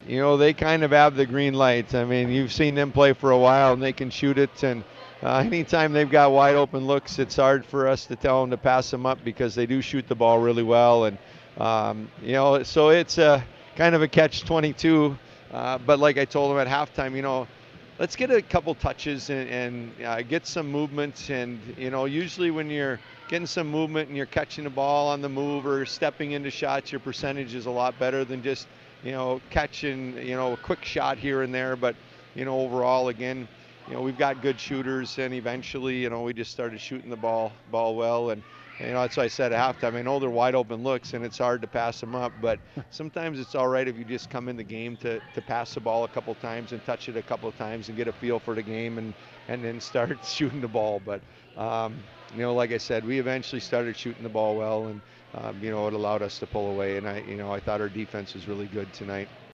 they kind of have the green light. I mean, you've seen them play for a while, and they can shoot it. And anytime they've got wide open looks, it's hard for us to tell them to pass them up because they do shoot the ball really well. And so it's a kind of a catch-22. But like I told them at halftime, let's get a couple touches and get some movement. And usually when you're getting some movement and you're catching the ball on the move or stepping into shots, your percentage is a lot better than just catching a quick shot here and there. But overall, again, we've got good shooters, and eventually, we just started shooting the ball well. And that's why I said at halftime, I know they're wide open looks and it's hard to pass them up, but sometimes it's all right if you just come in the game to pass the ball a couple times and touch it a couple of times and get a feel for the game and then start shooting the ball. But like I said, we eventually started shooting the ball well, and it allowed us to pull away. And I thought our defense was really good tonight.